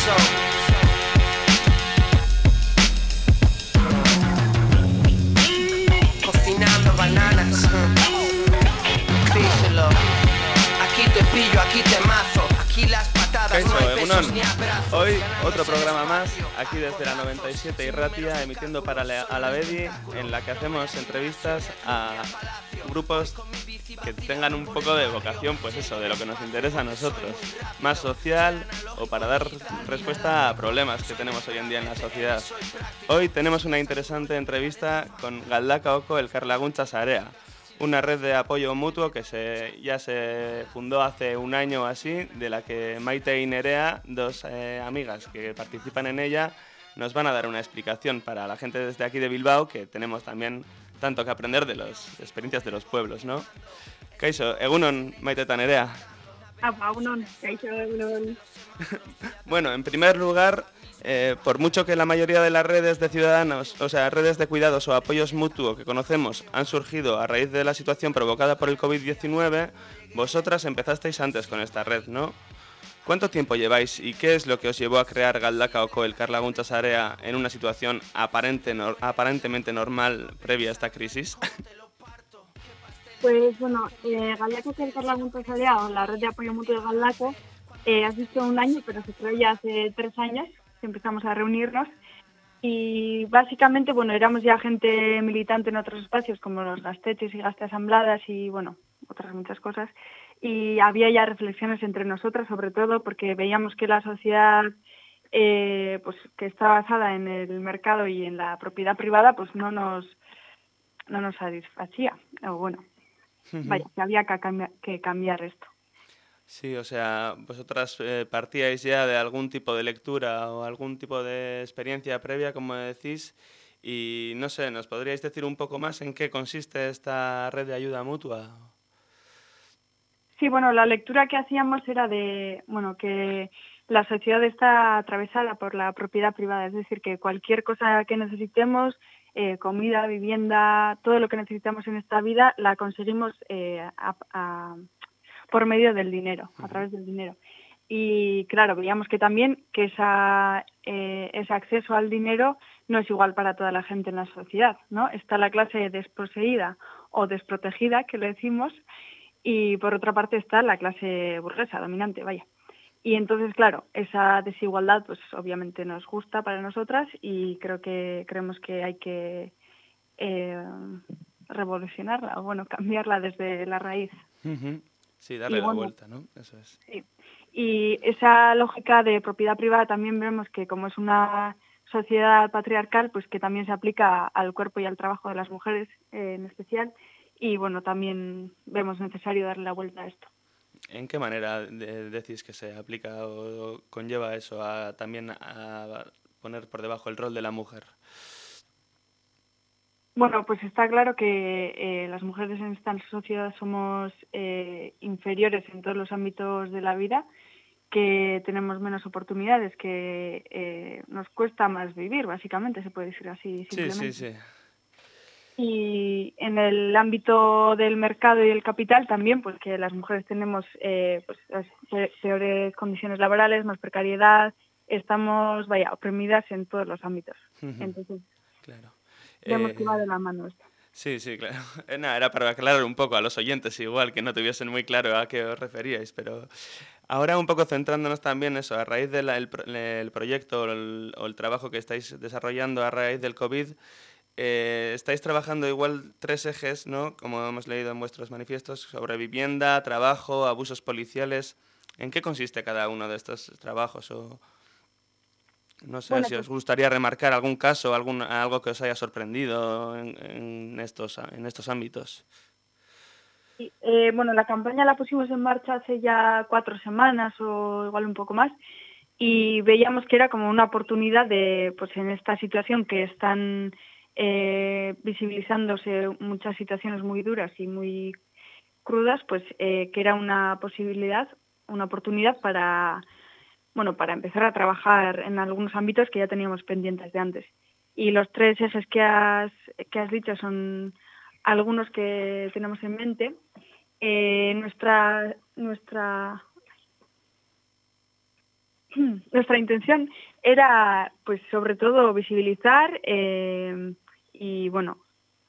Cocinando bananas. Díselo. Aquí te pillo, aquí te mazo. Aquí las patadas no hay besos ni abrazos. Hoy otro programa más, aquí desde la 97 y Ratia, emitiendo para Alavedi, en la que hacemos entrevistas a grupos que tengan un poco de vocación, pues eso, de lo que nos interesa a nosotros, más social o para dar respuesta a problemas que tenemos hoy en día en la sociedad. Hoy tenemos una interesante entrevista con Galdaka Oko Elkarlaguntza Sarea, una red de apoyo mutuo que ya se fundó hace un año o así, de la que Maite y Nerea, dos amigas que participan en ella, nos van a dar una explicación para la gente desde aquí de Bilbao, que tenemos también tanto que aprender de las experiencias de los pueblos, ¿no? Kaixo, egunon, Maite eta Nerea. Egunon, kaixo, egunon. Bueno, en primer lugar, por mucho que la mayoría de las redes de ciudadanos, o sea, redes de cuidados o apoyos mutuos que conocemos han surgido a raíz de la situación provocada por el COVID-19, vosotras empezasteis antes con esta red, ¿no? ¿Cuánto tiempo lleváis y qué es lo que os llevó a crear Galdaka Oko Elkarlaguntza Sarea en una situación aparentemente normal previa a esta crisis? Pues bueno, Galdaka Oko Elkarlaguntza Sarea, o la red de apoyo mutuo de Galdako, ha visto un año, pero se creó ya hace 3 años que empezamos a reunirnos. Y básicamente, bueno, éramos ya gente militante en otros espacios como los gasteches y gasteasambladas y, bueno, otras muchas cosas. Y había ya reflexiones entre nosotras, sobre todo porque veíamos que la sociedad pues que está basada en el mercado y en la propiedad privada, pues no nos satisfacía. O bueno, vaya, que había que cambiar esto. Sí, o sea, vosotras partíais ya de algún tipo de lectura o algún tipo de experiencia previa, como decís, y no sé, ¿nos podríais decir un poco más en qué consiste esta red de ayuda mutua? Sí, bueno, la lectura que hacíamos era de, bueno, que la sociedad está atravesada por la propiedad privada, es decir, que cualquier cosa que necesitemos, comida, vivienda, todo lo que necesitamos en esta vida, la conseguimos por medio del dinero, a través del dinero. Y claro, veíamos que también que ese acceso al dinero no es igual para toda la gente en la sociedad, ¿no? Está la clase desposeída o desprotegida, que le decimos, y por otra parte está la clase burguesa, dominante, vaya. Y entonces, claro, esa desigualdad pues obviamente nos gusta para nosotras y creemos que hay que revolucionarla, o bueno, cambiarla desde la raíz. Sí, darle la vuelta, ¿no? Eso es. Sí. Y esa lógica de propiedad privada también vemos que como es una sociedad patriarcal, pues que también se aplica al cuerpo y al trabajo de las mujeres en especial. Y bueno, también vemos necesario darle la vuelta a esto. ¿En qué manera decís que se aplica o conlleva eso también a poner por debajo el rol de la mujer? Bueno, pues está claro que las mujeres en esta sociedad somos inferiores en todos los ámbitos de la vida, que tenemos menos oportunidades, que nos cuesta más vivir, básicamente, se puede decir así simplemente. Sí. Y en el ámbito del mercado y el capital también, pues que las mujeres tenemos peores condiciones laborales, más precariedad, estamos, oprimidas en todos los ámbitos. Entonces, claro. vemos que va de la mano esto. Sí, claro. Nada, era para aclarar un poco a los oyentes, igual que no tuviesen muy claro a qué os referíais, pero ahora un poco centrándonos también eso, a raíz del proyecto o el trabajo que estáis desarrollando a raíz del COVID, estáis trabajando igual 3 ejes, ¿no? Como hemos leído en vuestros manifiestos, sobre vivienda, trabajo, abusos policiales. ¿En qué consiste cada uno de estos trabajos? O no sé, si os gustaría remarcar algún caso, algo que os haya sorprendido en estos ámbitos. Bueno, la campaña la pusimos en marcha hace ya 4 semanas o igual un poco más y veíamos que era como una oportunidad de, pues en esta situación que están visibilizándose muchas situaciones muy duras y muy crudas, pues que era una oportunidad para empezar a trabajar en algunos ámbitos que ya teníamos pendientes de antes. Y los 3 ejes que has dicho son algunos que tenemos en mente. nuestra intención era, pues, sobre todo visibilizar y, bueno,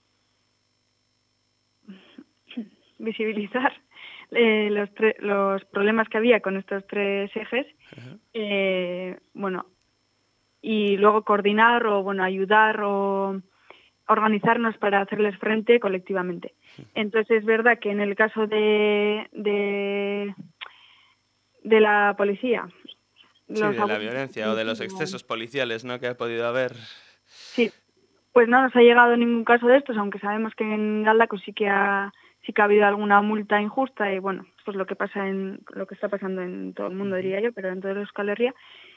visibilizar los problemas que había con estos 3 ejes, bueno, y luego coordinar o, bueno, ayudar o organizarnos para hacerles frente colectivamente. Entonces es verdad que en el caso de la policía, Sí, de la violencia o de los excesos policiales, ¿no?, que ha podido haber. Sí, pues no nos ha llegado ningún caso de estos, aunque sabemos que en Galdacco sí que ha habido alguna multa injusta y, bueno, pues lo que está pasando en todo el mundo, diría yo, pero en toda Euskal Herria.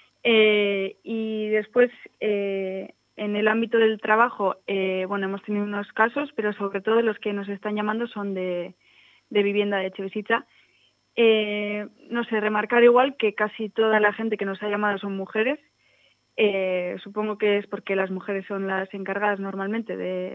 Y después, en el ámbito del trabajo, bueno, hemos tenido unos casos, pero sobre todo los que nos están llamando son de vivienda de Etxebizitza. No sé, remarcar igual que casi toda la gente que nos ha llamado son mujeres. Supongo que es porque las mujeres son las encargadas normalmente de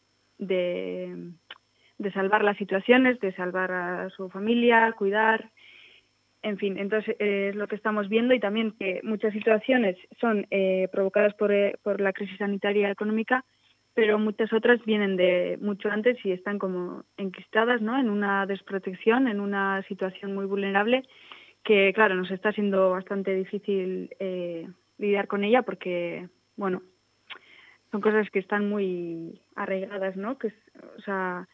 salvar las situaciones, de salvar a su familia, cuidar, en fin. Entonces es lo que estamos viendo, y también que muchas situaciones son provocadas por la crisis sanitaria y económica, pero muchas otras vienen de mucho antes y están como enquistadas, ¿no?, en una desprotección, en una situación muy vulnerable que, claro, nos está siendo bastante difícil lidiar con ella porque, bueno, son cosas que están muy arraigadas, ¿no? Que es, o sea,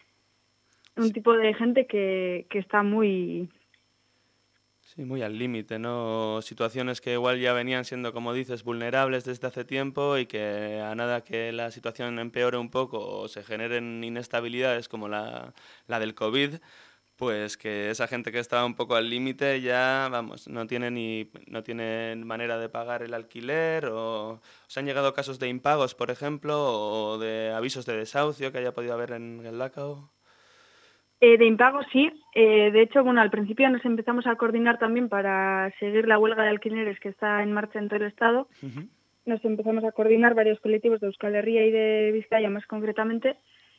un tipo de gente que está muy... Sí, muy al límite, ¿no? Situaciones que igual ya venían siendo, como dices, vulnerables desde hace tiempo y que a nada que la situación empeore un poco o se generen inestabilidades como la del COVID, pues que esa gente que estaba un poco al límite ya, vamos, no tienen manera de pagar el alquiler, o se han llegado casos de impagos, por ejemplo, o de avisos de desahucio que haya podido haber en Galdacao. De impago sí. De hecho, bueno, al principio nos empezamos a coordinar también para seguir la huelga de alquileres que está en marcha en todo el Estado. Uh-huh. Nos empezamos a coordinar varios colectivos de Euskal Herria y de Vizcaya más concretamente.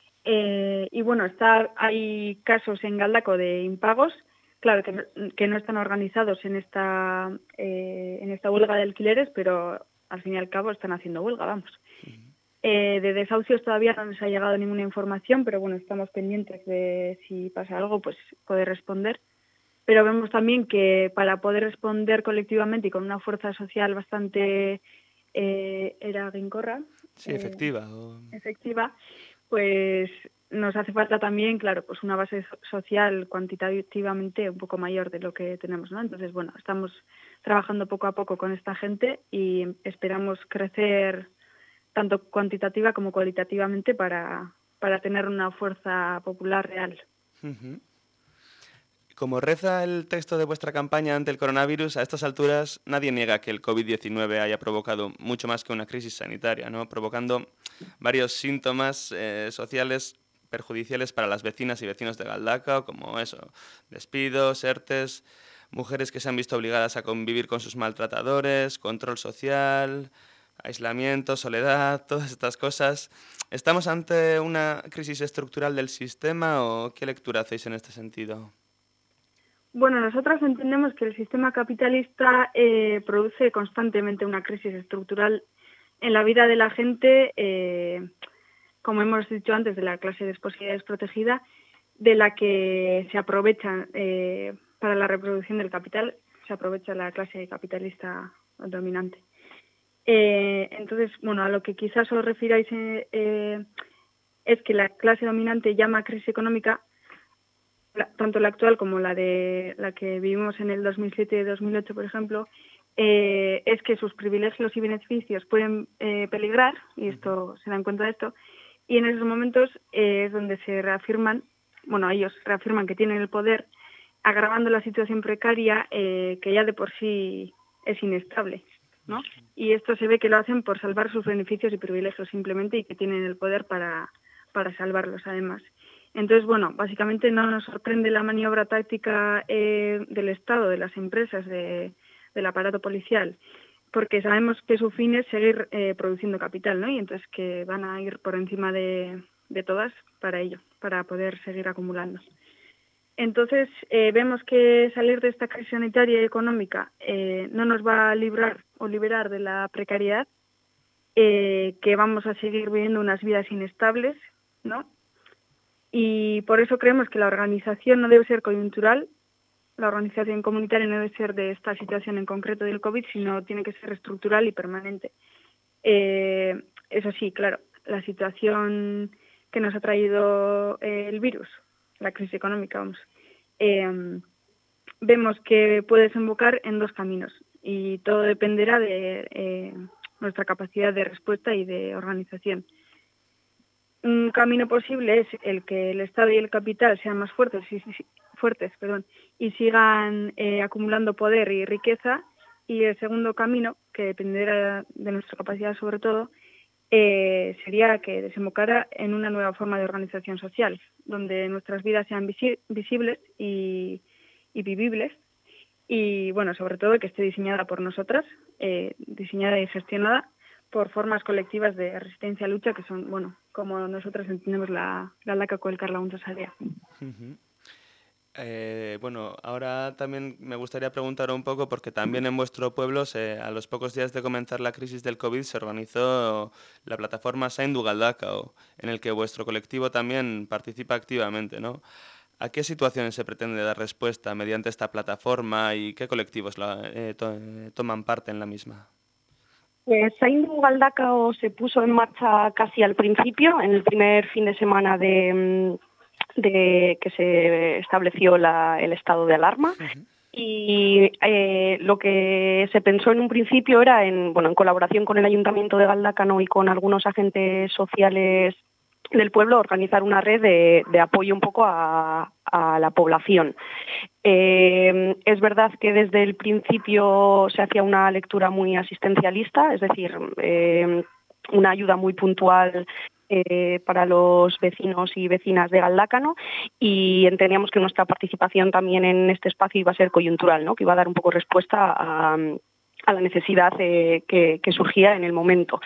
Y bueno, hay casos en Galdacco de impagos, claro que no están organizados en esta huelga de alquileres, pero al fin y al cabo están haciendo huelga, vamos. De desahucios todavía no nos ha llegado ninguna información, pero bueno, estamos pendientes de si pasa algo, pues poder responder. Pero vemos también que para poder responder colectivamente y con una fuerza social bastante eraginkorra, Sí, efectiva. efectiva, pues nos hace falta también, claro, pues una base social cuantitativamente un poco mayor de lo que tenemos, ¿no? Entonces, bueno, estamos trabajando poco a poco con esta gente y esperamos crecer tanto cuantitativa como cualitativamente para tener una fuerza popular real. Uh-huh. Como reza el texto de vuestra campaña ante el coronavirus, a estas alturas nadie niega que el COVID-19 haya provocado mucho más que una crisis sanitaria, ¿no?, provocando varios síntomas sociales perjudiciales para las vecinas y vecinos de Galdacao, como eso, despidos, ERTEs, mujeres que se han visto obligadas a convivir con sus maltratadores, control social, aislamiento, soledad, todas estas cosas. ¿Estamos ante una crisis estructural del sistema o qué lectura hacéis en este sentido? Bueno, nosotros entendemos que el sistema capitalista produce constantemente una crisis estructural en la vida de la gente, como hemos dicho antes, de la clase desposeída y desprotegida, de la que se aprovecha para la reproducción del capital, se aprovecha la clase capitalista dominante. Entonces, bueno, a lo que quizás os refiráis es que la clase dominante llama crisis económica, tanto la actual como la que vivimos en el 2007 y 2008, por ejemplo, es que sus privilegios y beneficios pueden peligrar, y esto se dan cuenta de esto, y en esos momentos es donde se reafirman, bueno, ellos reafirman que tienen el poder, agravando la situación precaria que ya de por sí es inestable, ¿no? Y esto se ve que lo hacen por salvar sus beneficios y privilegios simplemente, y que tienen el poder para salvarlos además. Entonces, bueno, básicamente no nos sorprende la maniobra táctica del Estado, de las empresas, del aparato policial, porque sabemos que su fin es seguir produciendo capital, ¿no? Y entonces que van a ir por encima de todas para ello, para poder seguir acumulando. Entonces, vemos que salir de esta crisis sanitaria y económica no nos va a librar o liberar de la precariedad, que vamos a seguir viviendo unas vidas inestables, ¿no? Y por eso creemos que la organización no debe ser coyuntural, la organización comunitaria no debe ser de esta situación en concreto del COVID, sino tiene que ser estructural y permanente. Eso sí, claro, la situación que nos ha traído el virus, la crisis económica, vamos, vemos que puede desembocar en dos caminos y todo dependerá de nuestra capacidad de respuesta y de organización. Un camino posible es el que el Estado y el capital sean más fuertes y sigan acumulando poder y riqueza, y el segundo camino, que dependerá de nuestra capacidad sobre todo, sería que desembocara en una nueva forma de organización social, donde nuestras vidas sean visibles y vivibles, y bueno, sobre todo que esté diseñada por nosotras, diseñada y gestionada por formas colectivas de resistencia a lucha que son, bueno, como nosotros entendemos la Galdakako Elkarlaguntza Sarea. Bueno, ahora también me gustaría preguntar un poco, porque también en vuestro pueblo, a los pocos días de comenzar la crisis del COVID, se organizó la plataforma Zaindu Galdakao, en el que vuestro colectivo también participa activamente, ¿no? ¿A qué situaciones se pretende dar respuesta mediante esta plataforma y qué colectivos toman parte en la misma? Pues Zaindu Galdakao se puso en marcha casi al principio, en el primer fin de semana de que se estableció el estado de alarma. Y lo que se pensó en un principio era en colaboración con el Ayuntamiento de Galdakao y con algunos agentes sociales del pueblo, organizar una red de apoyo un poco a la población. Es verdad que desde el principio se hacía una lectura muy asistencialista, es decir, una ayuda muy puntual para los vecinos y vecinas de Galdakao, y entendíamos que nuestra participación también en este espacio iba a ser coyuntural, ¿no? Que iba a dar un poco respuesta a la necesidad que surgía en el momento.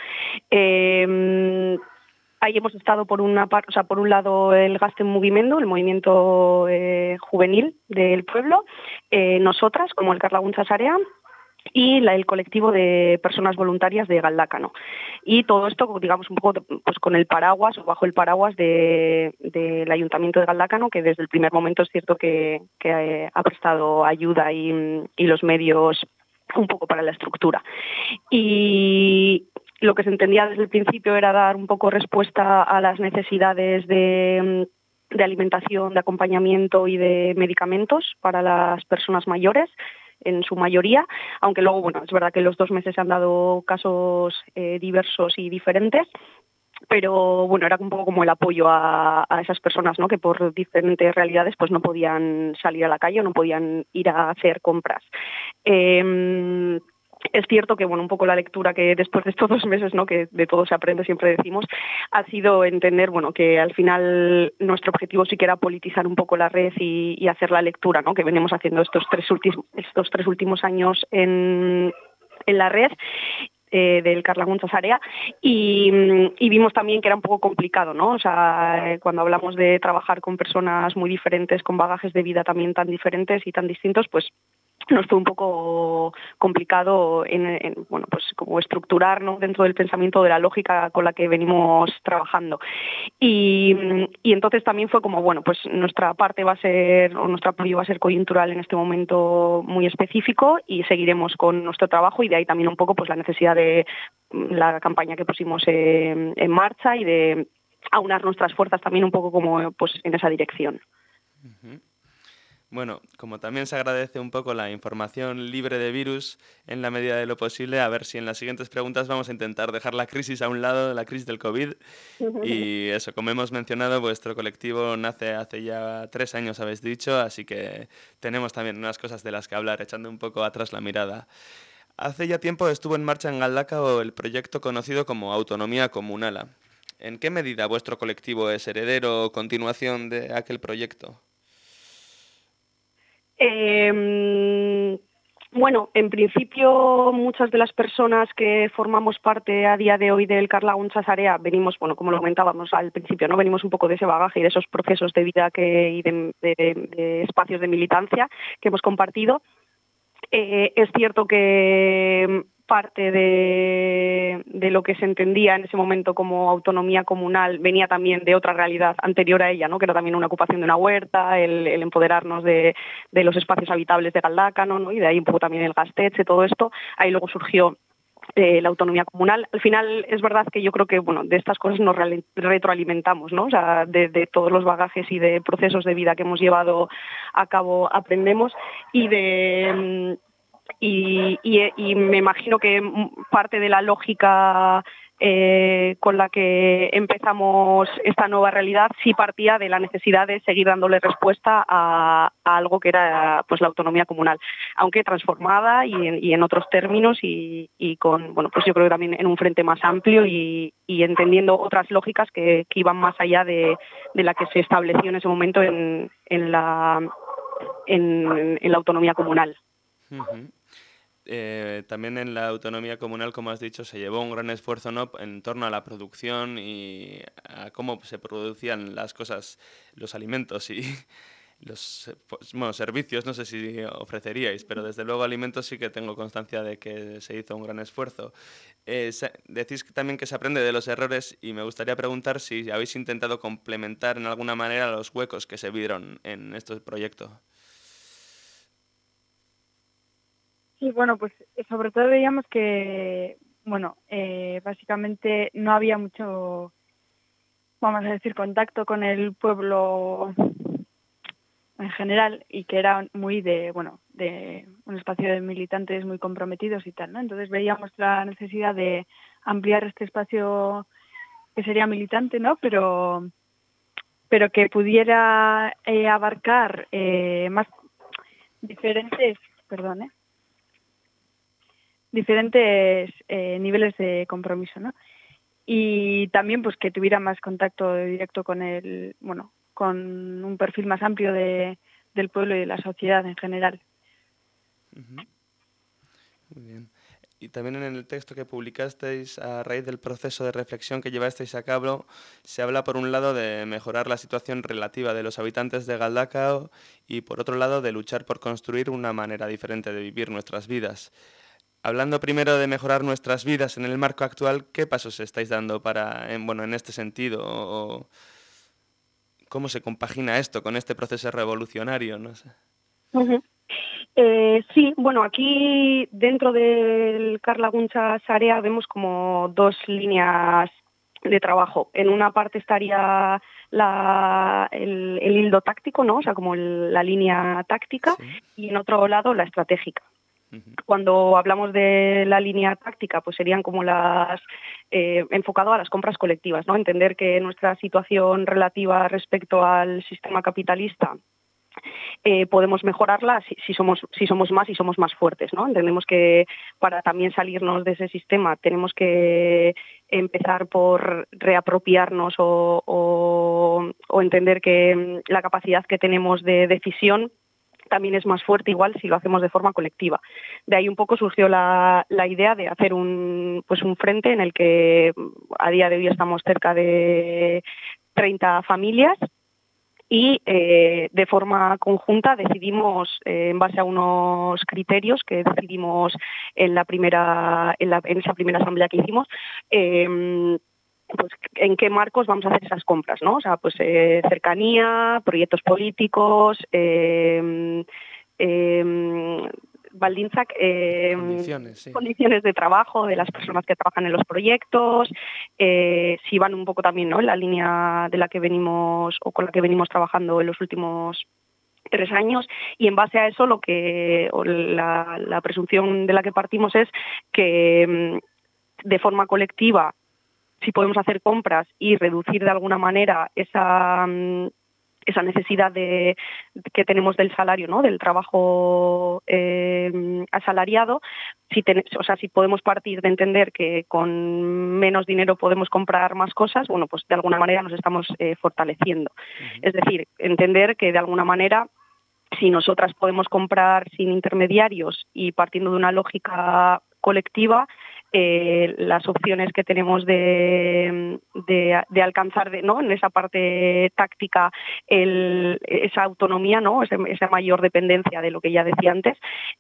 Ahí hemos estado por un lado el Gazte Mugimendu, el movimiento juvenil del pueblo, nosotras como Elkarlaguntza Sarea, y el colectivo de personas voluntarias de Galdakao. Y todo esto, digamos, un poco pues con el paraguas o bajo el paraguas del Ayuntamiento de Galdakao, que desde el primer momento es cierto que ha prestado ayuda y los medios un poco para la estructura. Y lo que se entendía desde el principio era dar un poco respuesta a las necesidades de alimentación, de acompañamiento y de medicamentos para las personas mayores, en su mayoría, aunque luego, es verdad que en los 2 meses se han dado casos diversos y diferentes, pero era un poco como el apoyo a esas personas, ¿no? Que por diferentes realidades pues no podían salir a la calle o no podían ir a hacer compras. Es cierto que un poco la lectura que después de estos 2 meses, ¿no? Que de todo se aprende, siempre decimos, ha sido entender que al final nuestro objetivo sí que era politizar un poco la red y hacer la lectura, ¿no? Que venimos haciendo estos tres últimos años en la red del Elkarlaguntza Sarea, y vimos también que era un poco complicado, ¿no? O sea, cuando hablamos de trabajar con personas muy diferentes, con bagajes de vida también tan diferentes y tan distintos, pues nos fue un poco complicado pues como estructurar, ¿no? Dentro del pensamiento de la lógica con la que venimos trabajando. Y entonces también fue como, pues nuestra parte va a ser, o nuestro apoyo va a ser coyuntural en este momento muy específico, y seguiremos con nuestro trabajo, y de ahí también un poco pues la necesidad de la campaña que pusimos en marcha y de aunar nuestras fuerzas también un poco como pues en esa dirección. Uh-huh. Bueno, como también se agradece un poco la información libre de virus en la medida de lo posible, a ver si en las siguientes preguntas vamos a intentar dejar la crisis a un lado, la crisis del COVID. Y eso, como hemos mencionado, vuestro colectivo nace hace ya 3 años, habéis dicho, así que tenemos también unas cosas de las que hablar, echando un poco atrás la mirada. Hace ya tiempo estuvo en marcha en Galdakao el proyecto conocido como Autonomía Comunala. ¿En qué medida vuestro colectivo es heredero o continuación de aquel proyecto? Bueno, en principio muchas de las personas que formamos parte a día de hoy del Karlaguntza Sarea venimos, bueno, como lo comentábamos al principio, ¿no? Venimos un poco de ese bagaje y de esos procesos de vida y de espacios de militancia que hemos compartido. Es cierto que parte de lo que se entendía en ese momento como autonomía comunal venía también de otra realidad anterior a ella, ¿no? Que era también una ocupación de una huerta, el empoderarnos de los espacios habitables de Galdácano, ¿no? Y de ahí un poco también el Gaztetxe, todo esto. Ahí luego surgió la autonomía comunal. Al final es verdad que yo creo que bueno, de estas cosas nos retroalimentamos, ¿no? O sea, de todos los bagajes y de procesos de vida que hemos llevado a cabo aprendemos y me imagino que parte de la lógica con la que empezamos esta nueva realidad sí partía de la necesidad de seguir dándole respuesta a algo que era pues la autonomía comunal, aunque transformada y en otros términos y con, bueno, pues yo creo que también en un frente más amplio y entendiendo otras lógicas que iban más allá de la que se estableció en ese momento en la autonomía comunal. Uh-huh. También en la autonomía comunal, como has dicho, se llevó un gran esfuerzo, ¿no?, en torno a la producción y a cómo se producían las cosas, los alimentos y los servicios, no sé si ofreceríais, pero desde luego alimentos sí que tengo constancia de que se hizo un gran esfuerzo. Decís también que se aprende de los errores y me gustaría preguntar si habéis intentado complementar en alguna manera los huecos que se vieron en este proyecto. Sí, bueno, pues sobre todo veíamos que, bueno, básicamente no había mucho, vamos a decir, contacto con el pueblo en general y que era muy de un espacio de militantes muy comprometidos y tal, ¿no? Entonces veíamos la necesidad de ampliar este espacio que sería militante, ¿no? Pero que pudiera abarcar más diferentes, diferentes niveles de compromiso, ¿no? Y también pues que tuviera más contacto directo con con un perfil más amplio del pueblo y de la sociedad en general. Uh-huh. Muy bien. Y también en el texto que publicasteis a raíz del proceso de reflexión que llevasteis a cabo, se habla por un lado de mejorar la situación relativa de los habitantes de Galdakao y por otro lado de luchar por construir una manera diferente de vivir nuestras vidas. Hablando primero de mejorar nuestras vidas en el marco actual, ¿qué pasos estáis dando en este sentido? ¿O cómo se compagina esto con este proceso revolucionario? No sé. Uh-huh. Sí, bueno, aquí dentro del Karlaguntza Sarea vemos como dos líneas de trabajo. En una parte estaría el hildo táctico, ¿no? O sea, como la línea táctica, sí. Y en otro lado la estratégica. Cuando hablamos de la línea táctica, pues serían como enfocado a las compras colectivas, ¿no? Entender que nuestra situación relativa respecto al sistema capitalista podemos mejorarla si somos más y somos más fuertes, ¿no? Entendemos que para también salirnos de ese sistema tenemos que empezar por reapropiarnos o entender que la capacidad que tenemos de decisión también es más fuerte igual si lo hacemos de forma colectiva. De ahí un poco surgió la idea de hacer un frente en el que a día de hoy estamos cerca de 30 familias y de forma conjunta decidimos, en base a unos criterios que decidimos en esa primera asamblea que hicimos, pues en qué marcos vamos a hacer esas compras, ¿no? O sea, pues cercanía, proyectos políticos, baldintzak, condiciones de trabajo de las personas que trabajan en los proyectos, si van un poco también, ¿no?, en la línea de la que venimos o con la que venimos trabajando en los últimos 3 años, y en base a eso la presunción de la que partimos es que de forma colectiva, si podemos hacer compras y reducir de alguna manera esa necesidad que tenemos del salario, ¿no?, del trabajo asalariado, si podemos partir de entender que con menos dinero podemos comprar más cosas, bueno, pues de alguna manera nos estamos fortaleciendo. Uh-huh. Es decir, entender que de alguna manera si nosotras podemos comprar sin intermediarios y partiendo de una lógica colectiva, las opciones que tenemos de alcanzar, ¿no?, en esa parte táctica esa autonomía, ¿no?, esa mayor dependencia de lo que ya decía antes,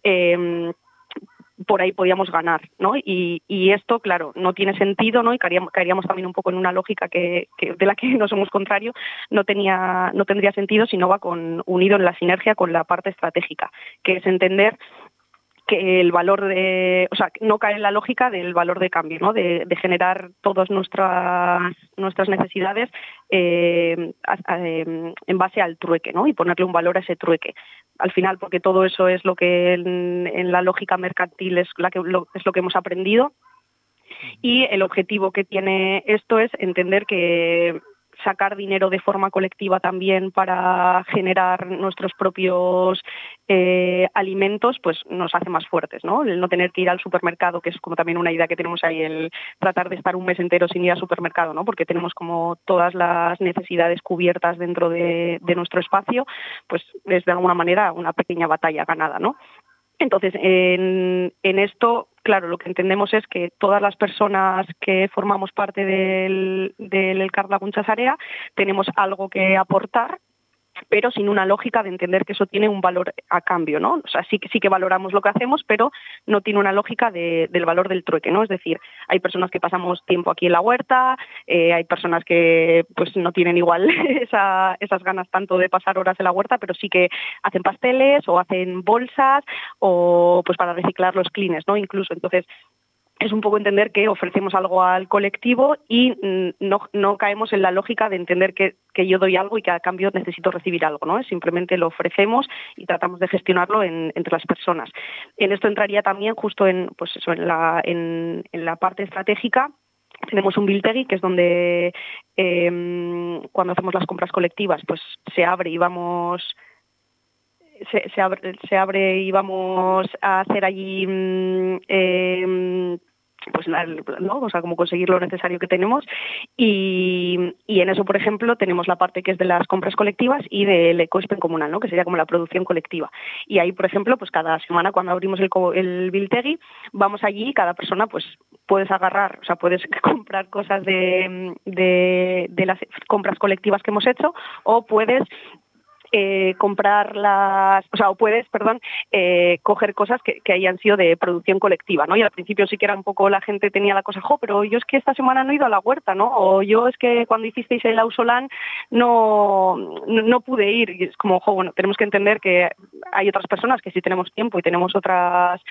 por ahí podíamos ganar, ¿no? Y esto, claro, no tiene sentido, ¿no? Y caeríamos también un poco en una lógica de la que no somos contrario, no tendría sentido si no va unido en la sinergia con la parte estratégica, que es entender que el valor no cae en la lógica del valor de cambio, ¿no?, de generar todas nuestras necesidades en base al trueque, ¿no?, y ponerle un valor a ese trueque. Al final, porque todo eso es lo que en la lógica mercantil es lo que hemos aprendido, y el objetivo que tiene esto es entender que sacar dinero de forma colectiva también para generar nuestros propios alimentos, pues nos hace más fuertes, ¿no? El no tener que ir al supermercado, que es como también una idea que tenemos ahí, el tratar de estar un mes entero sin ir al supermercado, ¿no? Porque tenemos como todas las necesidades cubiertas dentro de nuestro espacio, pues es de alguna manera una pequeña batalla ganada, ¿no? Entonces, en esto, claro, lo que entendemos es que todas las personas que formamos parte del Elkar Laguntza Sarea tenemos algo que aportar, pero sin una lógica de entender que eso tiene un valor a cambio, ¿no? O sea, sí que valoramos lo que hacemos, pero no tiene una lógica del valor del trueque, ¿no? Es decir, hay personas que pasamos tiempo aquí en la huerta, hay personas que pues no tienen igual esas ganas tanto de pasar horas en la huerta, pero sí que hacen pasteles o hacen bolsas o pues para reciclar los clines, ¿no? Incluso, entonces, es un poco entender que ofrecemos algo al colectivo y no caemos en la lógica de entender que yo doy algo y que a cambio necesito recibir algo, ¿no? Simplemente lo ofrecemos y tratamos de gestionarlo entre las personas. En esto entraría también justo en la parte estratégica. Tenemos un biltegi, que es donde cuando hacemos las compras colectivas pues se abre y vamos a hacer allí pues ¿no? O sea, como conseguir lo necesario que tenemos y en eso, por ejemplo, tenemos la parte que es de las compras colectivas y del ecoespen comunal, ¿no?, que sería como la producción colectiva. Y ahí, por ejemplo, pues cada semana cuando abrimos el biltegi, vamos allí y cada persona pues puedes agarrar, o sea, puedes comprar cosas de las compras colectivas que hemos hecho o puedes coger cosas que hayan sido de producción colectiva, ¿no? Y al principio sí que era un poco, la gente tenía la cosa, pero yo es que esta semana no he ido a la huerta, ¿no? O yo es que cuando hicisteis el Ausolán no pude ir. Y es como, bueno, tenemos que entender que hay otras personas que sí tenemos tiempo y tenemos otras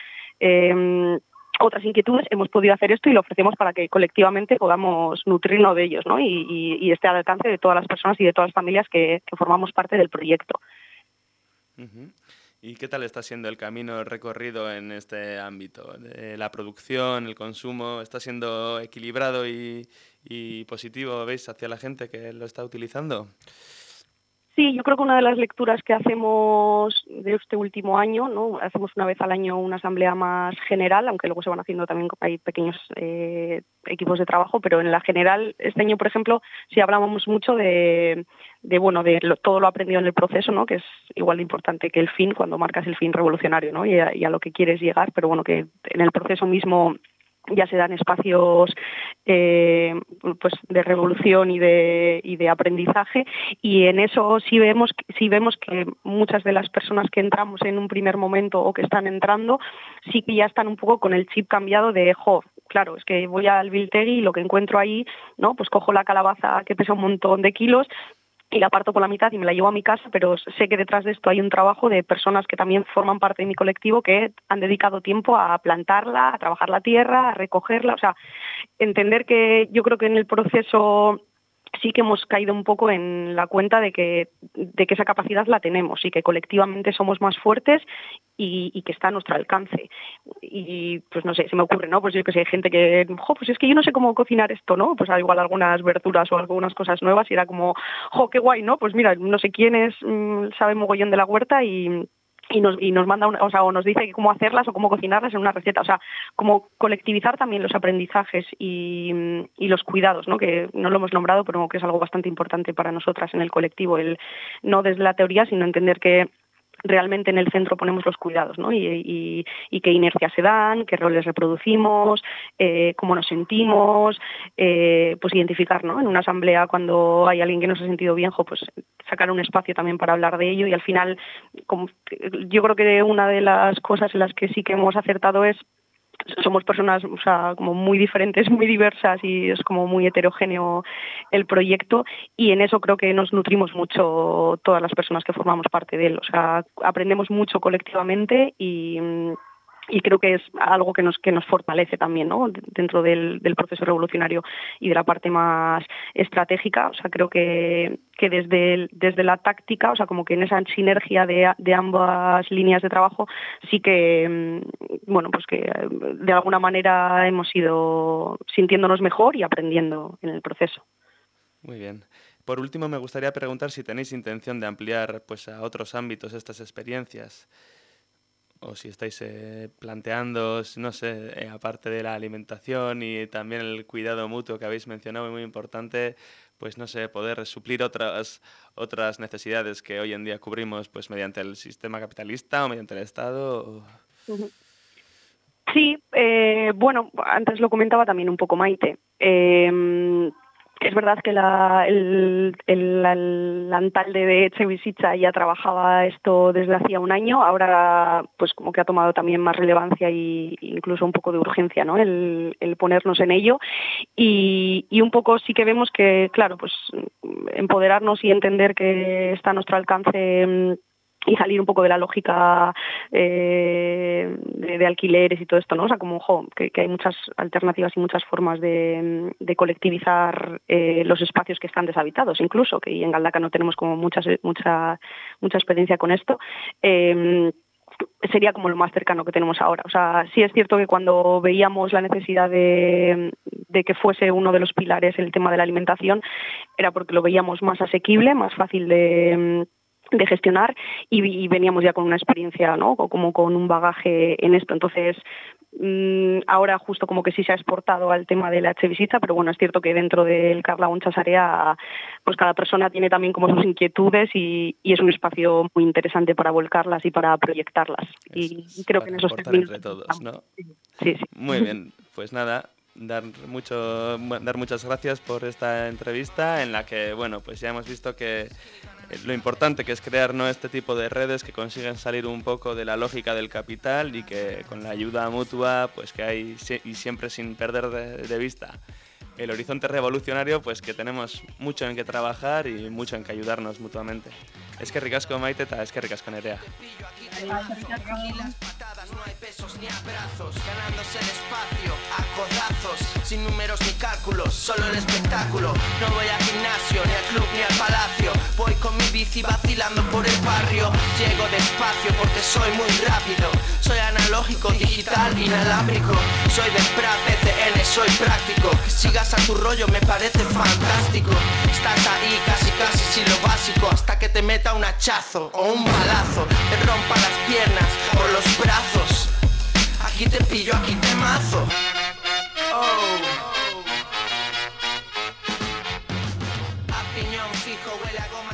inquietudes, hemos podido hacer esto y lo ofrecemos para que colectivamente podamos nutrirnos de ellos, ¿no? Y esté al alcance de todas las personas y de todas las familias que formamos parte del proyecto. Uh-huh. ¿Y qué tal está siendo el camino recorrido en este ámbito? La producción, el consumo, ¿está siendo equilibrado y positivo, veis, hacia la gente que lo está utilizando? Sí, yo creo que una de las lecturas que hacemos de este último año, ¿no? Hacemos una vez al año una asamblea más general, aunque luego se van haciendo también, hay pequeños equipos de trabajo, pero en la general, este año, por ejemplo, sí hablábamos mucho de todo lo aprendido en el proceso, ¿no?, que es igual de importante que el fin, cuando marcas el fin revolucionario, ¿no?, y a lo que quieres llegar, pero bueno, que en el proceso mismo ya se dan espacios pues de revolución y de aprendizaje, y en eso sí vemos que muchas de las personas que entramos en un primer momento o que están entrando sí que ya están un poco con el chip cambiado de claro, es que voy al biltegi y lo que encuentro ahí, ¿no?, pues cojo la calabaza que pesa un montón de kilos y la parto por la mitad y me la llevo a mi casa, pero sé que detrás de esto hay un trabajo de personas que también forman parte de mi colectivo que han dedicado tiempo a plantarla, a trabajar la tierra, a recogerla. O sea, entender que yo creo que en el proceso sí que hemos caído un poco en la cuenta de que esa capacidad la tenemos y que colectivamente somos más fuertes y que está a nuestro alcance. Y pues no sé, se me ocurre, ¿no? Pues yo que sé, hay gente que, pues es que yo no sé cómo cocinar esto, ¿no? Pues hay igual algunas verduras o algunas cosas nuevas y era como, qué guay, ¿no? Pues mira, no sé quién sabe mogollón de la huerta y nos manda o nos dice cómo hacerlas o cómo cocinarlas en una receta. O sea, como colectivizar también los aprendizajes y los cuidados, ¿no?, que no lo hemos nombrado, pero que es algo bastante importante para nosotras en el colectivo, el no desde la teoría, sino entender que realmente en el centro ponemos los cuidados, ¿no? Y qué inercias se dan, qué roles reproducimos, cómo nos sentimos, pues identificar, ¿no? En una asamblea cuando hay alguien que no se ha sentido bien, pues sacar un espacio también para hablar de ello y al final yo creo que una de las cosas en las que sí que hemos acertado es somos personas, o sea, como muy diferentes, muy diversas y es como muy heterogéneo el proyecto y en eso creo que nos nutrimos mucho todas las personas que formamos parte de él. O sea, aprendemos mucho colectivamente y creo que es algo que nos fortalece también, ¿no? Dentro del proceso revolucionario y de la parte más estratégica. O sea, creo que desde la táctica, o sea, como que en esa sinergia de ambas líneas de trabajo, sí que, bueno, pues que de alguna manera hemos ido sintiéndonos mejor y aprendiendo en el proceso. Muy bien. Por último, me gustaría preguntar si tenéis intención de ampliar pues a otros ámbitos estas experiencias. O si estáis planteando, no sé, aparte de la alimentación y también el cuidado mutuo que habéis mencionado, muy importante, pues no sé, poder suplir otras necesidades que hoy en día cubrimos pues mediante el sistema capitalista o mediante el Estado. Sí, bueno, antes lo comentaba también un poco Maite. Es verdad que el alcalde de Etxebizitza ya trabajaba esto desde hacía un año, ahora pues como que ha tomado también más relevancia e incluso un poco de urgencia, ¿no? El ponernos en ello y un poco sí que vemos que, claro, pues empoderarnos y entender que está a nuestro alcance y salir un poco de la lógica de alquileres y todo esto, ¿no? O sea, como que hay muchas alternativas y muchas formas de colectivizar los espacios que están deshabitados, incluso, que en Galdakao no tenemos como mucha experiencia con esto. Sería como lo más cercano que tenemos ahora. O sea, sí es cierto que cuando veíamos la necesidad de que fuese uno de los pilares el tema de la alimentación, era porque lo veíamos más asequible, más fácil de gestionar y veníamos ya con una experiencia, ¿no? O como con un bagaje en esto. Entonces, ahora justo como que sí se ha exportado al tema de la Etxebizitza, pero bueno, es cierto que dentro del Karlaguntza Sarea, pues cada persona tiene también como sus inquietudes y es un espacio muy interesante para volcarlas y para proyectarlas. Y creo que en esos términos entre todos, ¿no? Sí. Muy bien, pues nada, dar muchas gracias por esta entrevista en la que, bueno, pues ya hemos visto que lo importante que es crear, ¿no?, este tipo de redes que consiguen salir un poco de la lógica del capital y que con la ayuda mutua, pues que hay, y siempre sin perder de vista el horizonte revolucionario, pues que tenemos mucho en que trabajar y mucho en que ayudarnos mutuamente. Eskerrik asko Maite eta eskerrik asko Nerea. Aquí las patadas no hay besos ni abrazos, ganándose el espacio a codazos, sin números ni cálculos, solo el espectáculo. No voy al gimnasio, ni al club, ni al palacio, voy con mi bici vacilando por el barrio. Llego despacio porque soy muy rápido, soy analógico, digital, inalámbrico. Soy del Prat, PCN, soy práctico. Que sigas a tu rollo me parece fantástico. Estás ahí casi sin lo básico, hasta que te meta un hachazo o un balazo, te rompa las piernas o los brazos. Aquí te pillo, aquí te mazo. A piñón fijo huele a goma.